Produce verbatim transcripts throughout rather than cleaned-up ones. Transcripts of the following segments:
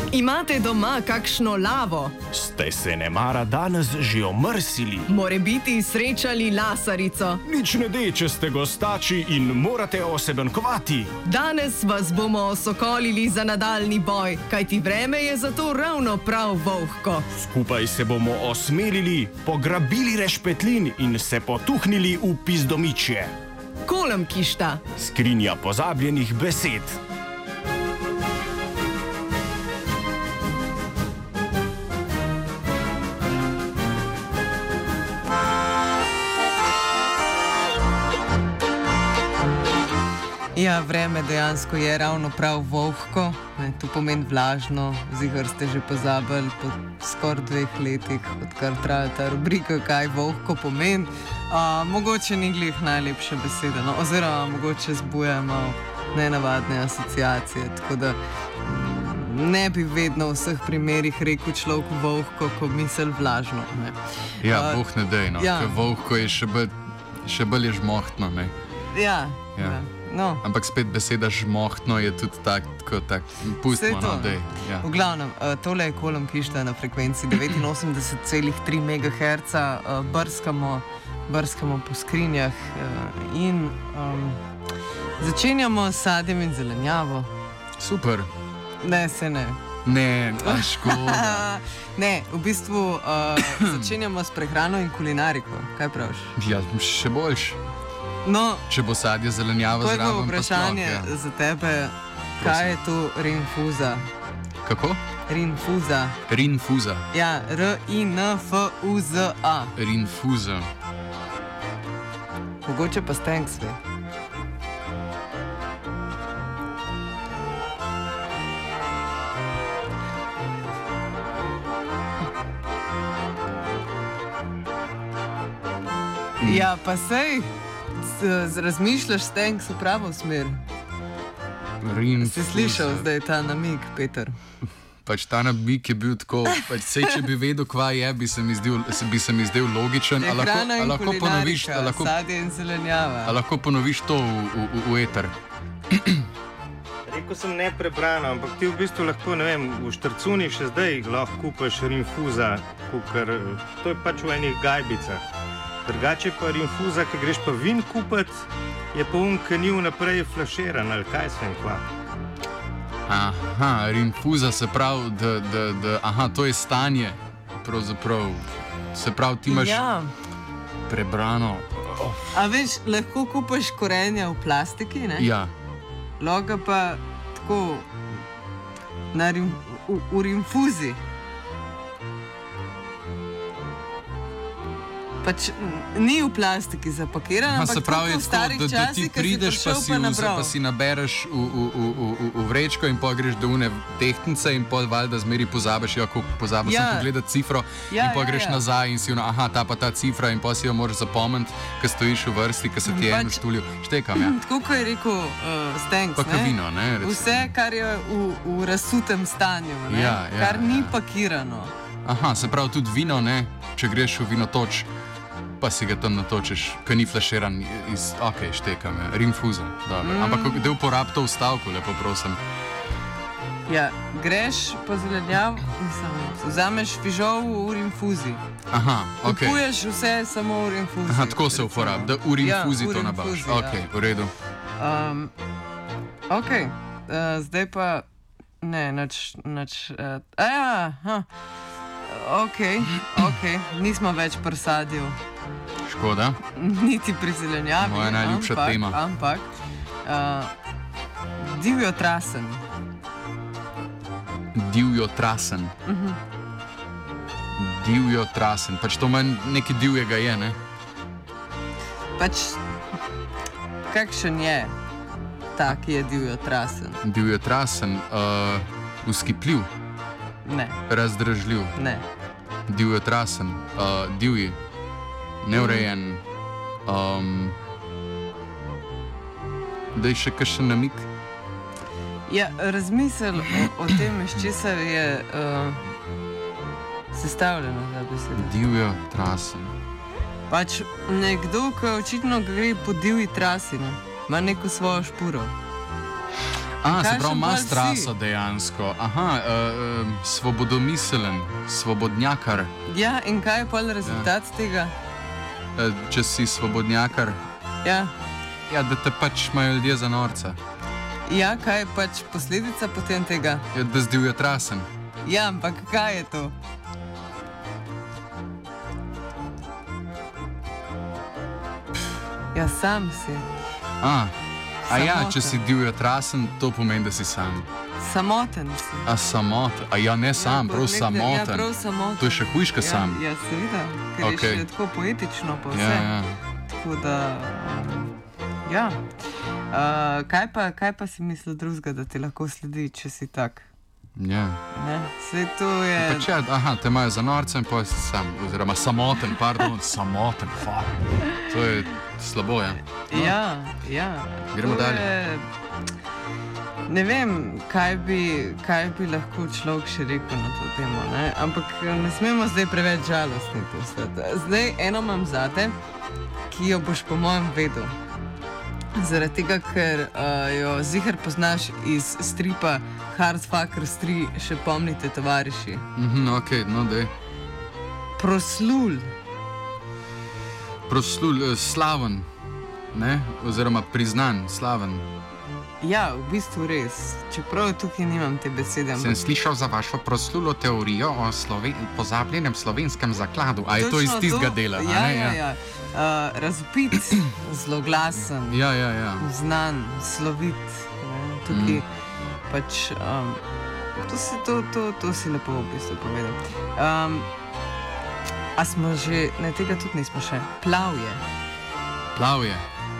Imate doma kakšno lavo? Ste se nemara danes že omrsili? Morebiti srečali lasarico? Nič ne de, če ste gostači in morate osebenkovati. Danes vas bomo osokolili za nadaljni boj, kajti vreme je zato ravno prav volhko. Skupaj se bomo osmelili, pograbili rešpetlin in se potuhnili v pizdomičje. Kolem kišta. Skrinja pozabljenih besed. Ja, vreme dejansko je ravno prav volhko, ne, to pomeni vlažno, ziher ste že pozabili po skoraj dveh letih, odkar traja ta rubrika, kaj volhko pomeni. A, mogoče ni glih najlepša beseda, no, oziroma mogoče zbuja malo nenavadne asociacije, tako da m, ne bi vedno v vseh primerih rekel človek volhko, ko misel vlažno. Ne. Ja, boh ne dej, no, ja. Ker volhko je še bolj, še bolj je žmohtno, ne. Ja, Ja. ja. No. Ampak spet beseda žmohtno je tudi tako, tak, pustimo, no, dej. Ja. V glavnem, tole je kolem kišta na frekvenci devetinosemdeset celih tri megaherca, brskamo, brskamo po skrinjah in um, začenjamo s sadjem in zelenjavo. Super. Ne, se ne. Ne, a škoda. Ne, v bistvu uh, začenjamo s prehrano in kulinariko. Kaj praviš? Ja, še boljš. No, če bo sadje zelenjava zraven, prvo vprašanje pa sploh, ja. za tebe, kaj je to rinfuza? Kako? Rinfuza. Rinfuza. Ja, R I N F U Z A. Rinfuza. Mogoče pa Stanksve. Mm. Ja, pa sej. Razmišljaš, Stanks v pravo smer. Si slišal zdaj ta namig, Peter? Pač ta namig je bil tako, pač sej, če bi vedel, kva je, bi se mi zdel, bi se mi zdel logičen. Je hrana in lahko ponoviš, kulinarika, sadje in zelenjava. A lahko ponoviš to v, v, v eter? Rekel sem ne prebrano, ampak ti v bistvu lahko, ne vem, v Štrcunih še zdaj lahko kupaš rinfuza, ker to je pač v enih gajbicah. Drugače pa rinfuza, ki greš pa vin kupiti, je pa um, ki ni vnaprej flaširan, ali kaj sem kva. Aha, rinfuza se pravi, da, da, da, aha, to je stanje, pravzaprav, se pravi, ti imaš ja. prebrano. Oh. A veš, lahko kupaš korenja v plastiki, ne? Ja. Loga pa tako na rim, v, v rinfuzi. Pač ni v plastiki zapakiran, ampak pravi, v starih da, časih, da ti prideš, pa si, pa, v, pa si nabereš v, v, v, v, v vrečko in pa greš do une tehtnice in pa valjda zmeri pozabiš, ja, ko pozabiš ja. sem pogledati cifro ja, in pa ja, greš ja. nazaj in si ono, aha, ta pa ta cifra in pa si jo moraš zapomniti, ko stojiš v vrsti, ko se ti je pač, eno štulju. Štekam, ja. Tako, ko je rekel uh, Stanks, pa kavino, ne? Recimo. Vse, kar je v, v razsutem stanju, ne? Ja, ja, kar ni ja. pakirano. Aha, se pravi tudi vino, ne? Če greš v vinotoč, pa si ga tam natočiš, ko ni flaširan iz, ok, štekam, ja. Rinfuza, dobro. Mm. Ampak da uporab to vstavko, lepo prosim. Ja, greš po zelenjav, vzameš fižol v rinfuzi. Aha, ok. Kupuješ vse samo v rinfuzi. Aha, tako se uporab, da v rinfuzi ja, to nabaviš. Ja. Ok, v redu. Um, ok, uh, zdaj pa, ne, nač, nač, uh, aja, ha. Ok, ok, nismo več pri sadju. Škoda. Niti pri zelenjavi. Moja najljubša ampak, tema. Ampak, uh, divjo trasen. Divjo trasen. Uh -huh. Divjo trasen. Pač to manj nekaj divjega je, ne? Pač, kakšen je tak je divjo trasen? Divjo trasen, uh, uskipljiv. Ne. Razdražljiv. Ne. Divjo trasen, uh, divji. Neurejen. Um, Daj še kakšen namig? Ja, razmisel o, o tem, iz česar je uh, sestavljena ta beseda. Divjo trasen. Pač nekdo, ki očitno gre po divji trasi, ne? Ima neko svojo špuro. A, se Kakšen pravi, ima bolj si? straso dejansko. Aha, uh, uh, svobodomiselen, svobodnjakar. Ja, in kaj je pol rezultat ja. tega? Uh, če si svobodnjakar, Ja. ja, da te pač imajo ljudje za norca. ja, kaj je pač posledica potem tega? Ja, da zdivjo trasen. Ja, ampak kaj je to? Ja, sam si. A, a ja, Samoten. če si divjo trasen, to pomeni, da si sam. Samoten si. A samoten, a ja, ne sam, Ja, prav nekde- samoten. Ja, prav samoten. To je še hujš, kot ja, sam. Ja, seveda, ker Okej. je še tako poetično pa vse. Ja, ja. Tako da, um, ja. Uh, kaj, pa, kaj pa si misli drugega, da ti lahko sledi, če si tak? ja. Ne? Saj to je... Pač ja, aha, te imajo za norca in pa si sam, oziroma samoten, pardon, samoten, fuck. To je slabo, ja. No. Ja, ja. Gremo To dalje. je- Ne vem, kaj bi, kaj bi lahko človek še rekel na to temo, ne? Ampak ne smemo zdaj preveč žalostni postati. Zdaj eno imam zate, ki jo boš po mojem vedel. Zaradi tega, ker uh, jo ziher poznaš iz stripa Hardfuckers tri, še pomnite, tovariši. Mhm, ok, no dej. Proslul. Proslul, eh, slaven, ne? Oziroma priznan, slaven. Ja, v bistvu res. Čeprav tukaj nimam te besede. Sem ampak- slišal za vašo proslulo teorijo o sloven pozabljenem slovenskem zakladu. A je to iz Točno tistega to. dela? a Ja, ne? ja, ja. Uh, razvpit, zloglasen, ja, ja, ja. znan, slovit. Ne? Tukaj mm. pač. Um, to, si, to, to, to si lepo v bistvu povedal. Um, a smo že, ne tega tudi nismo še. Plavje. Plavje.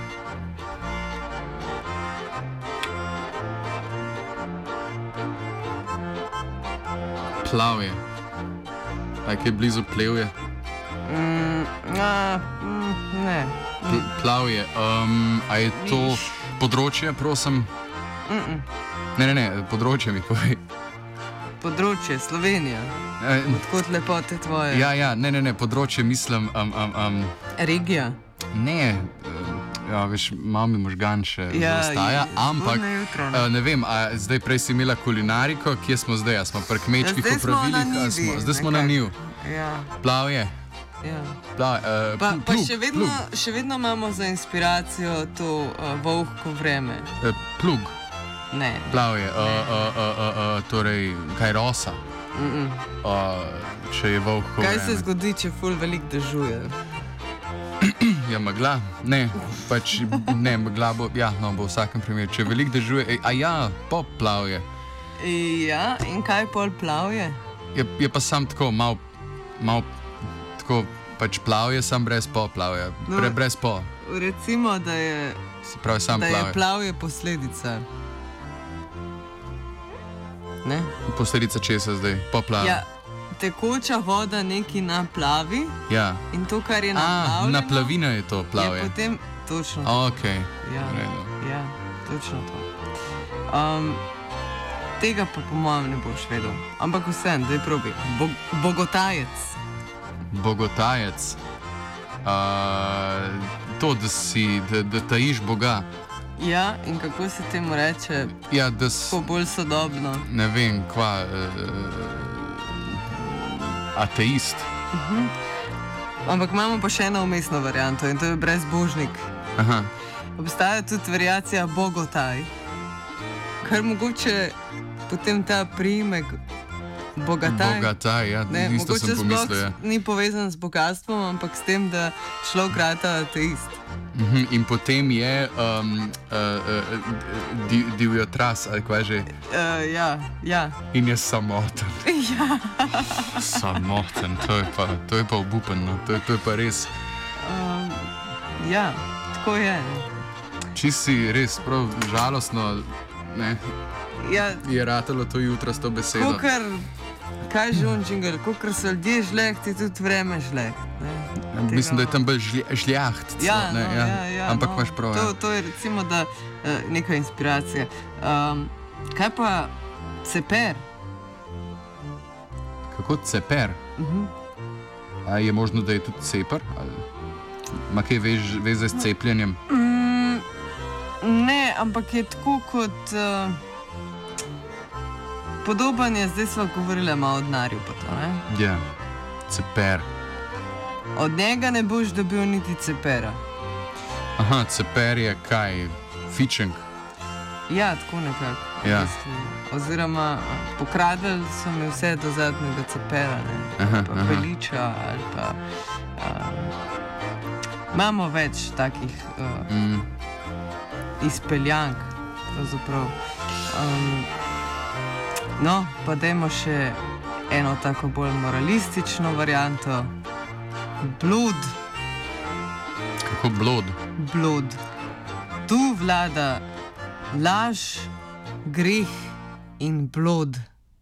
Plavje. A je kaj blizu plevje? Mm, a, mm, ne. Pl plavje. Um, a je to Vidiš. področje, prosim? Mm -mm. Ne, ne, ne, področje mi povej. Področje, Slovenija. E, Odkot lepote tvoje. ja, ja, ne, ne, ne, področje mislim. Um, um, um, Regija. ne, um, ja, veš, malo mi možgan še Ja, zaostaja, je- ampak. zgodnje jutro, ne. Uh, ne vem, a zdaj prej si imela kulinariko, kje smo zdaj? A smo pri kmečkih Ja, zdaj smo na opravilih? a njivi, smo- Zdaj smo na nekako. njiv. Ja, Plavje. ja. Plavje uh, Pa, pl- pa plug, še, vedno, plug, še vedno imamo za inspiracijo to uh, volhko vreme. uh, plug, Ne. plavje, uh, uh, uh, uh, uh, torej kaj rosa, Mm -mm. uh, če je volk. Kaj se zgodi, če ful velik dežuje? Ja, megla, ne, pač ne, megla bo, ja, no, bo v vsakem primeru, če veliko dežuje, ej, a ja, poplavje. Ja, in kaj pol plavje? Je, je pa sam tako, mal, mal, tako, pač plavje, sam brez poplavja, No. Bre, brez po, Recimo, da je, se pravi, sam da je plavje. plavje posledica. Ne? Posledica česa zdaj, poplavje. Ja, tekoča voda neki naplavi Ja. in to, kar je A, naplavljeno, naplavina je to je plavje. potem točno. Ok, Ja, v redu. ja, točno to. Um, tega pa po mojem ne boš vedel. Ampak vseeno, da je probi. Bo, bogotajec. Bogotajec. Uh, to, da si, da, da tajiš Boga. Ja, in kako se temu reče, Ja, da si, ko bolj sodobno. ne vem, kva, uh, ateist. Ampak imamo pa še eno umestno varianto in to je brezbožnik. Aha. Obstaja tudi variacija bogotaj, kar mogoče potem ta priimek bogataj. Bogataj, ja, Ne, isto mogoče sem sploh pomislil. Ja. ni povezan z bogatstvom, ampak s tem, da človek rata ateist. Mhm, in potem je um, uh, uh, di, divjotras, ali kaj že, Uh, ja, ja. in je samoten. ja. Samoten, to je pa, to je pa obupen, no. to, je, to je pa res. Um, ja, tako je. ne. Če si res prav žalostno, ne, Ja, je ratalo to jutro s to besedo. Kokar, kaj že on džingel, kokar so ljudje žlehti, tudi vreme žleht. ne. Ja, mislim, da je tam bolj žlje- žljaht. Ja, ne, no, ja, ja, Ampak no, imaš prav. To, Ja. to je recimo da, uh, neka inspiracija. Um, kaj pa ceper? Kako ceper? Uh -huh. A je možno, da je tudi cepr? Ali ima kaj vež, veze s cepljenjem? mm, Ne, ampak je tako kot. Uh, podoben je, zdaj smo govorili malo o denarju. Pa to, ne? Ja, ceper. Od njega ne boš dobil niti cepera. Aha, ceper je kaj, fičenk. Ja, tako nekako. v Ja. bistvu. Oziroma, pokradili so mi vse do zadnjega cepera, ne? Aha, Pa aha. peliča ali pa. Um, imamo več takih uh, Mm. izpeljank, pravzaprav. Um, no, pa dajmo še eno tako bolj moralistično varianto. Blud, Kako blod. blud. Tu vlada laž, greh in blod.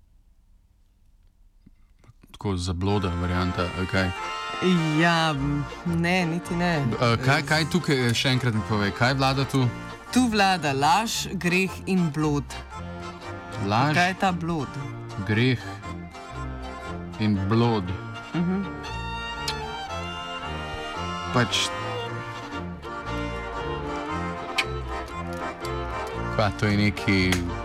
Tako zabloda varianta. Okay. Ja, m, ne, niti ne. Uh, kaj, kaj tukaj, še enkrat mi povej, kaj vlada tu? Tu vlada laž, greh in blod. Laž, Kaj je ta blod? greh in blod. Mhm. Pač. Kva, to je neki.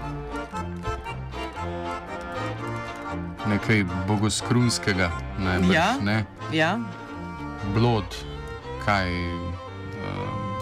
Nekaj bogoskrunskega, najbrž, Ja. ne? Ja, Blod, kaj. Um,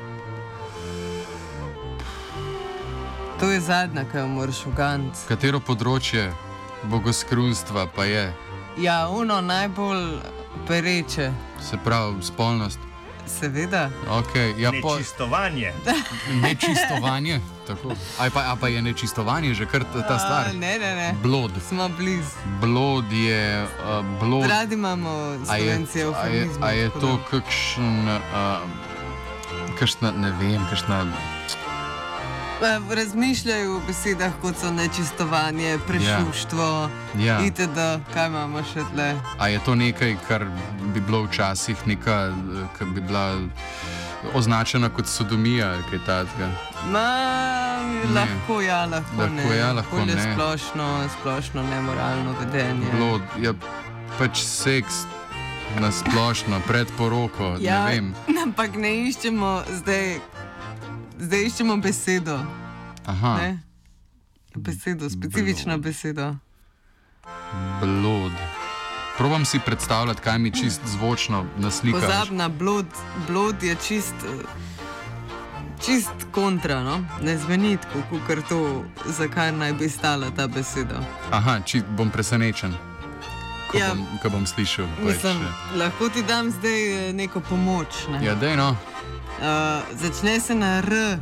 to je zadnja, kaj jo moraš uganti. katero področje bogoskrunstva pa je? Ja, uno najbolj pereče, Se pravi, spolnost. seveda. Okay, ja, po, Nečistovanje. nečistovanje. Tako. A, pa, a pa je nečistovanje že kar ta, ta stvar? A, ne, ne, ne. Blod. Smo blizu. Blod je. Uh, blod. Radi imamo A je, slovenci a je, eufemizme. a je tako to da- kakšen, uh, kakšna, ne vem, kakšna, Pa razmišljajo o besedah, kot so nečistovanje, prešuštvo, ja, itd. Kaj imamo še tle? a je to nekaj, kar bi bilo včasih neka, eh, kar bi bila označena kot sodomija ali kaj takega. Ma, Ne. lahko ja, lahko, Lahko ne. ja, lahko Bolj je ne. Splošno, splošno nemoralno vedenje. Blod je pač seks na splošno, pred poroko, Ja, ne vem. ampak ne iščemo zdaj, zdaj iščemo besedo. Aha, Ne? Besedo, specifično besedo. blod. Probam si predstavljati, kaj mi čist zvočno naslikaš. Pozab na blod, blod je čist, eh, čist kontra, no? Ne zveni tako, kot to, zakaj naj bi stala ta beseda. Aha, či bom presenečen, ko, Ja. bom, ko bom slišal. Mislim, Pač, lahko ti dam zdaj eh, neko pomoč. Ne? ja, dej no. Uh, začne se na R.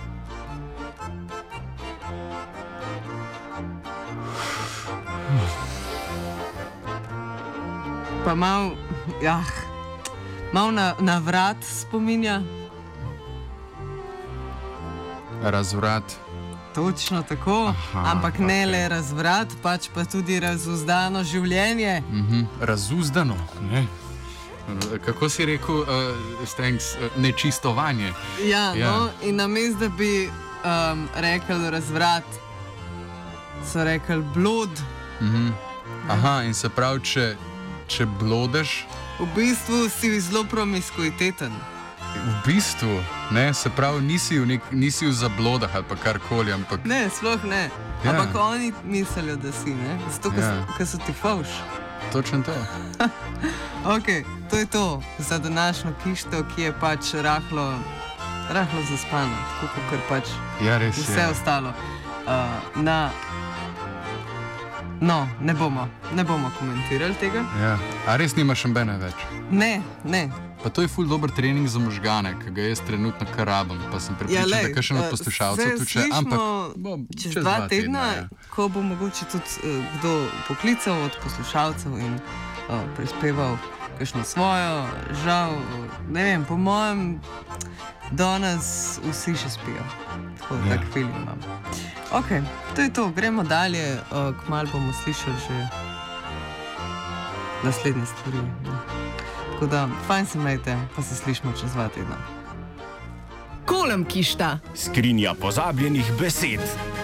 Pa mal, ja, mal na, na vrat spominja. Razvrat. Točno tako, Aha, ampak ne okej. le razvrat, pač pa tudi razuzdano življenje. Mhm. Razuzdano. Ne? Kako si rekel, uh, Stanks, uh, nečistovanje? Ja, Ja. no, in namesto da bi um, rekel razvrat, so rekli blod. Mhm. Aha, in se pravi, če, če blodeš, V bistvu si zelo promiskuiteten. v bistvu, ne, se pravi, nisi v, nek, nisi v zablodah ali pa karkoli, ampak Ne, sploh ne. Ja. Ampak oni mislijo, da si, ne? Zato, ker Ja. so, ker so ti favš. točno to. Ok, to je to za današnjo kišto, ki je pač rahlo, rahlo zaspana, tako kot pač Ja, res vse je. ostalo. Uh, na... No, ne bomo, ne bomo komentirali tega. Ja. A res nimaš nobene več? Ne, ne. Pa to je ful dober trening za možgane, ki ga jaz trenutno kar rabim, pa sem prepričan, Ja, da kakšen od eh, poslušalcev se tudi če, slišimo ampak bo Čez, čez dva tedna, ja. ko bo mogoče tudi uh, kdo poklical od poslušalcev in uh, prispeval kakšno svojo, žal, uh, ne vem, po mojem, danes vsi še spijo. Tako Ja. tak film imam. Ok, to je to, gremo dalje, uh, kmalu bomo slišali že naslednje stvari. Ne. Tako da, fajn se imejte, pa se slišimo čez dva tedna. Kolem kišta. Skrinja pozabljenih besed.